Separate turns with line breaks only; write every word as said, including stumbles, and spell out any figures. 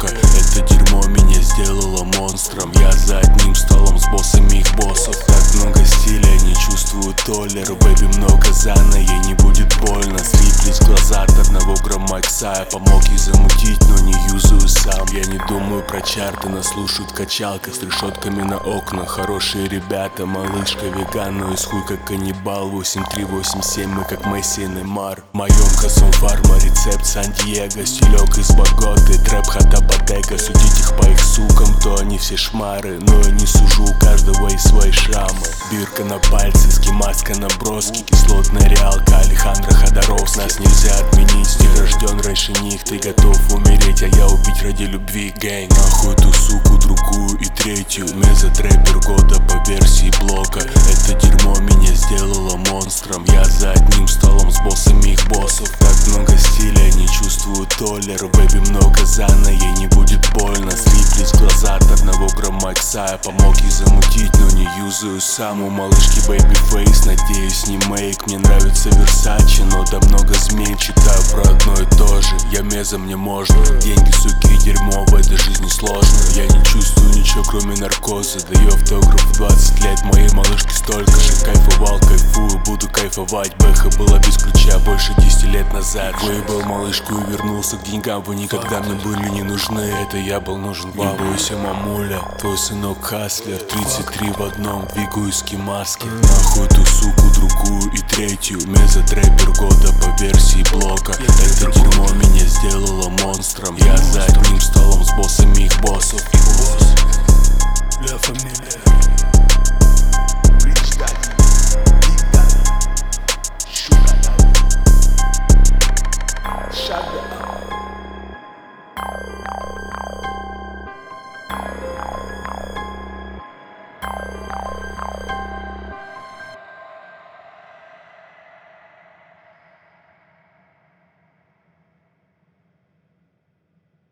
блока. Это дерьмо меня сделало монстром. Я за одним столом с боссами их боссов. Так много стиля, не чувствую толер. Бэби много зана, ей не будет больно. Слиплись глаза от одного грамма икса. Я помог ей замутить, но не юзаю сам. Я не думаю про чарты, нас слушают в качалках с решетками на окнах. Хорошие ребята, малышка веган, но из хуй как каннибал. Восемь три восемь семь, мы как Месси и Неймар. В моем косом фарма, рецепт Сан-Диего. Стилек из Боготы, трэп хата бодега. Судить их по их сукам, то они все шмары. Но я не сужу, у каждого есть свои шрамы. Бирка на пальце, скимаска наброски. Кислотная реалка, Алехандро Ходоров. Нас нельзя отменить, ты рожден раньше них. Ты готов умереть, а я убить ради любви, гэнг. Нахуй ту суку, другую и третью. Мезотрэпер года по версии блока. Это дерьмо меня сделало монстром. Я за одним столом с боссами их боссов. Так много стиля, не чувствую толер. Бэби много зана, ей не будет больно. Слиплись глаза от одного грамма икса. Я помог ей замутить, но не юзаю сам. У малышки бэби фейс, надеюсь не мейк. Мне нравится Версачи, но да много змей. Читаю про одно и то же, я меза, мне можно. Деньги, суки и дерьмо в этой жизни сложно. Я не чувствую ничего кроме наркоза. Даю автограф в двадцать лет, моей малышке столько же. Кайфовал, кайфую, буду кайфовать. Бэха была без ключа больше десяти лет назад. Выебал малышку и вернулся к деньгам. Вы никогда мне были не нужны, это я был нужен вам. Не бойся, мамуля, твой сынок хаслер. Тридцать три в одном, двигаюсь к маске. Нахуй ту суку, другую и третью. Мезотрэпер года по версии блока. Это дерьмо меня сделало монстром. Я за одним столом